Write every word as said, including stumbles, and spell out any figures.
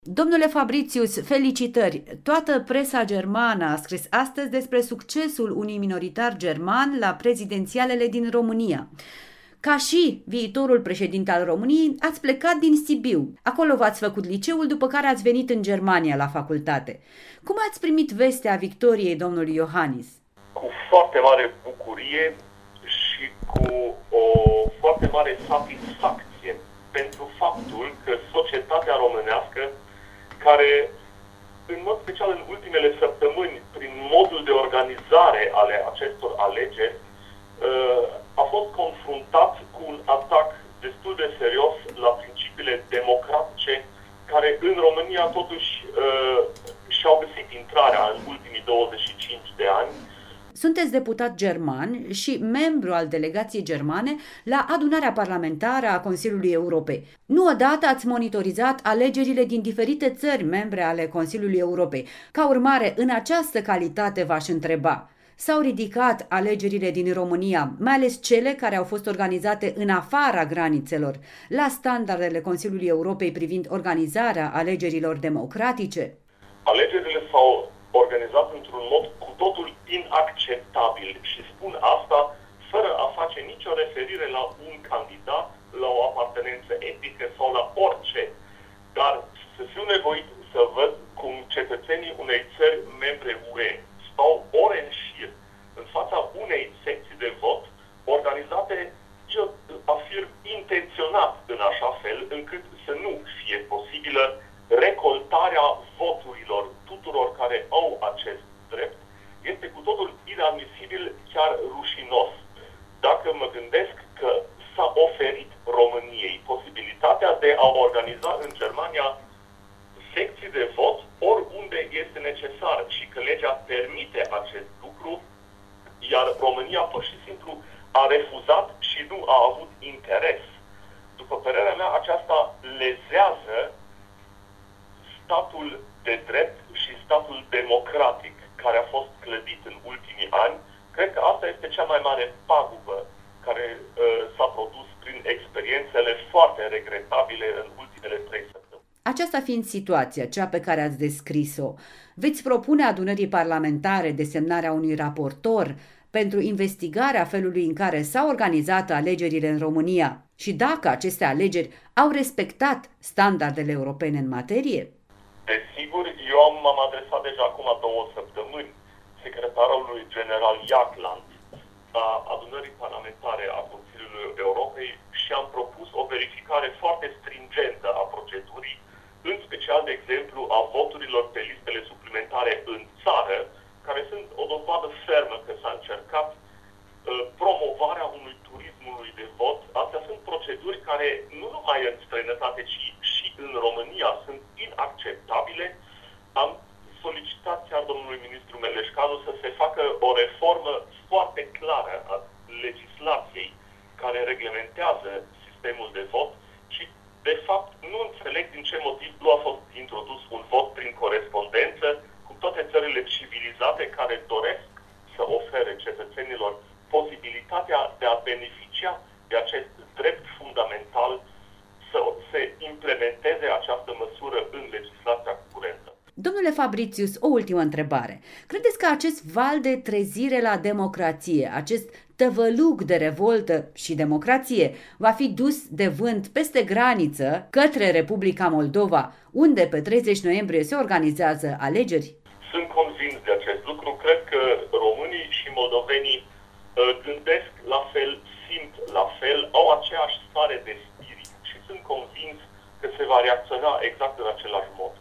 Domnule Fabritius, felicitări! Toată presa germană a scris astăzi despre succesul unui minoritar german la prezidențialele din România. Ca și viitorul președinte al României, ați plecat din Sibiu. Acolo v-ați făcut liceul, după care ați venit în Germania la facultate. Cum ați primit vestea victoriei domnului Iohannis? Cu foarte mare bucurie și cu o foarte mare satisfacție pentru faptul că societatea românească, care în mod special în ultimele săptămâni, prin modul de organizare ale acestor alegeri, a fost confruntat cu un atac destul de serios la principiile democratice care în România totuși și-au găsit intrarea în ultimii douăzeci și cinci de ani. Sunteți deputat german și membru al delegației germane la adunarea parlamentară a Consiliului Europei. Nu odată ați monitorizat alegerile din diferite țări membre ale Consiliului Europei. Ca urmare, în această calitate v-aș întreba: s-au ridicat alegerile din România, mai ales cele care au fost organizate în afara granițelor, la standardele Consiliului Europei privind organizarea alegerilor democratice? Alegerile s-au organizat într-un mod cu totul inacceptabil și spun asta fără a face nicio referire la un candidat, la o apartenență etnică sau la orice. Dar să fiu nevoit să văd cum cetățenii unei țări membre U E stau ore în șir în fața unei secții de vot organizate, eu afirm, intenționat în așa fel încât să nu fie posibilă recoltarea voturilor tuturor care au acest drept, este cu totul inadmisibil, chiar rușinos. Dacă mă gândesc că s-a oferit României posibilitatea de a organiza în Germania secții de vot oriunde este necesar și că legea permite acest lucru, iar România pur și simplu a refuzat și nu a avut interes. După părerea mea, aceasta lezează statul de drept și statul democratic care a fost clădit în ultimii ani. Cred că asta este cea mai mare pagubă care uh, s-a produs prin experiențele foarte regretabile în ultimele trei săptămâni. Aceasta fiind situația, cea pe care ați descris-o, veți propune adunării parlamentare desemnarea unui raportor pentru investigarea felului în care s-au organizat alegerile în România și dacă aceste alegeri au respectat standardele europene în materie? Desigur, eu m-am adresat deja acum două săptămâni secretarului general Jagland a adunării parlamentare a Consiliului Europei și am propus o verificare foarte stringentă a procedurii, în special, de exemplu, a voturilor pe listele suplimentare în țară, care sunt o dovadă fermă că s-a încercat uh, promovarea unui turismului de vot. Astea sunt proceduri care nu numai în străinătate, ci și în România sunt inacceptabile. Am solicitat chiar domnului ministru Meleșcanu să se facă o reformă foarte clară a legislației care reglementează sistemul de vot și, de fapt, nu înțeleg din ce motiv nu a fost introdus un vot prin corespondență, cu toate țările civilizate care doresc să ofere cetățenilor posibilitatea de a beneficia de acest drept fundamental, să se implementeze această măsură în legislația curentă. Domnule Fabritius, o ultimă întrebare. Credeți că acest val de trezire la democrație, acest tăvălug de revoltă și democrație, va fi dus de vânt peste graniță către Republica Moldova, unde pe treizeci noiembrie se organizează alegeri? Sunt convins de acest lucru. Cred că românii și moldovenii gândesc la fel, simt la fel, au aceeași stare de spirit și sunt convins că se va reacționa exact în același mod.